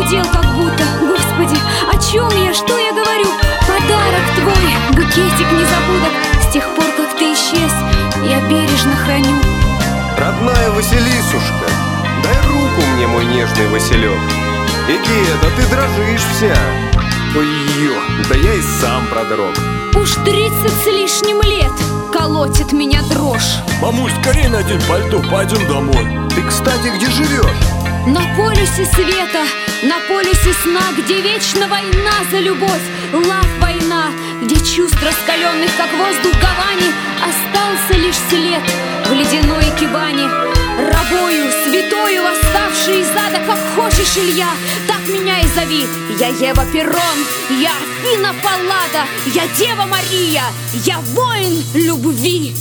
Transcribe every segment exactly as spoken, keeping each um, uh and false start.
похудел как будто. Господи, о чем я, что я говорю? Подарок твой, букетик незабудок. С тех пор, как ты исчез, я бережно храню. Родная Василисушка, дай руку мне, мой нежный Василек. Эге, да ты дрожишь вся. Ой-ё, да я и сам продрог. Уж тридцать с лишним лет колотит меня дрожь. Мамуль, скорее надень пальто, пойдем домой. Ты, кстати, где живешь? На полюсе света, на полюсе сна, где вечно война за любовь, лав война, где чувств раскаленных, как воздух гавани, остался лишь след в ледяной кибане. Рабою, святою, восставшей из ада, как хочешь, Илья, так меня и зови. Я Ева Перрон, я Афина Паллада, я Дева Мария, я воин любви.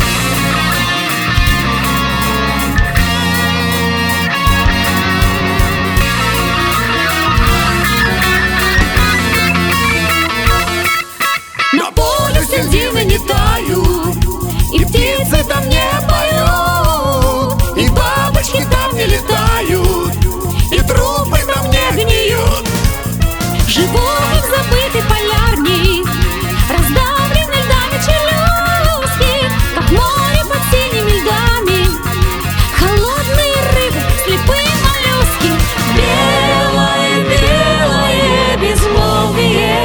На полюсе льдины не тают, и птицы там не поют, и бабочки там не летают, и трупы там не гниют. Живу как забытый полярник, раздавленный льдами челюсти, как море под синими льдами, холодные рыбы, слепые моллюски. Белое, белое безмолвие,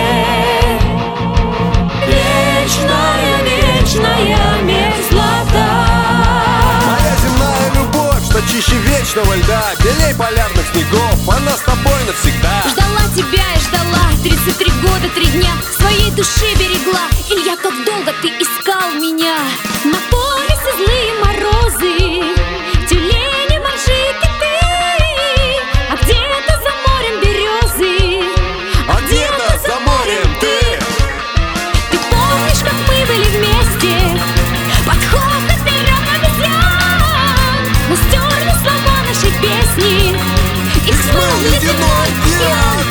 вечная, вечная мерзлота. Моя земная любовь, что чище вечного льда, белей полярных снегов, она с тобой навсегда. Ждала тебя и ждала, тридцать три года, три дня, своей души берегла. Илья, как долго ты искал меня. На полюсе злые морозы, тюлени, моржи, киты, а где-то за морем березы, А где-то за морем ты. Ты помнишь, как мы были вместе, под хохот вперед обезьян? Мы стерли слова нашей песни, и смыл ледяной океан.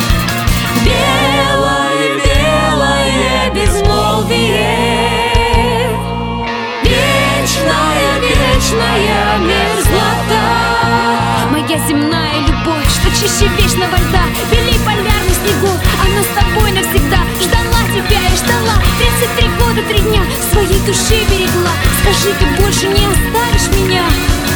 Белое, белое безмолвие, вечная, вечная мерзлота. Моя земная любовь, что чище вечного льда, белей полярных снегов, она с тобой навсегда. Ждала тебя и ждала, тридцать три года, три дня, своей души берегла. Скажи, ты больше не оставишь меня?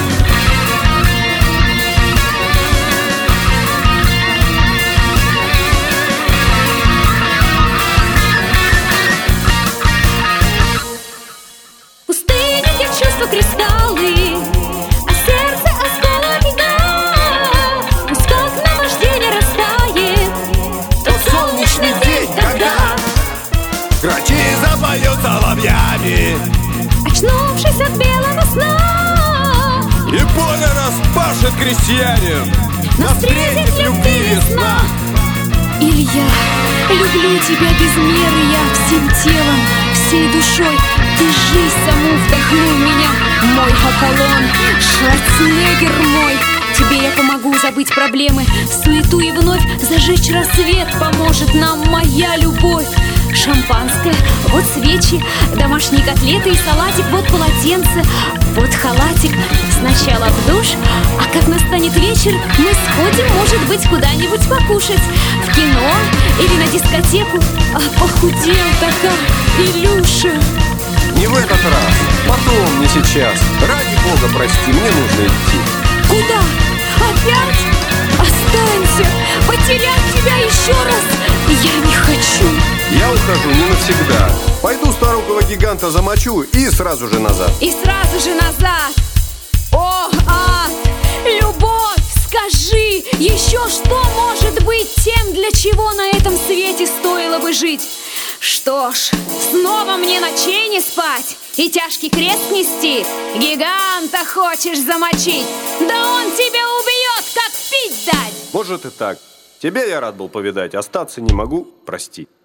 Пустыня, где чувства кристаллы, а сердце осколок льда. Пусть как наваждение растает Тот солнечный день, когда Грачи запоют соловьями, очнувшись от белого сна, и поле распашет крестьянин. нас встретит любви весна. Илья, люблю тебя без меры я, всем телом, всей душой. Ты жизнь саму вдохнул в меня, мой Аполлон, Шварценеггер мой. Тебе я помогу забыть проблемы, суету и вновь зажечь рассвет поможет нам моя любовь. Шампанское, вот свечи, домашние котлеты и салатик, вот полотенце, вот халатик. Сначала в душ, а как настанет вечер, мы сходим, может быть, куда-нибудь покушать. В кино или на дискотеку. А похудел-то как, Илюша. не в этот раз, потом, не сейчас. Ради бога, прости, мне нужно идти. Куда? Опять? Останься! Потерять тебя еще раз я не хочу. Я ухожу не навсегда. Пойду старого гиганта замочу и сразу же назад. И сразу же назад. О, ад! Любовь! Скажи, еще что может быть тем, для чего на этом свете стоило бы жить? Что ж, снова мне ночей не спать и тяжкий крест нести. Гиганта хочешь замочить? Да он тебя убьет, как пить дать. Может и так. Тебя я рад был повидать, остаться не могу, прости.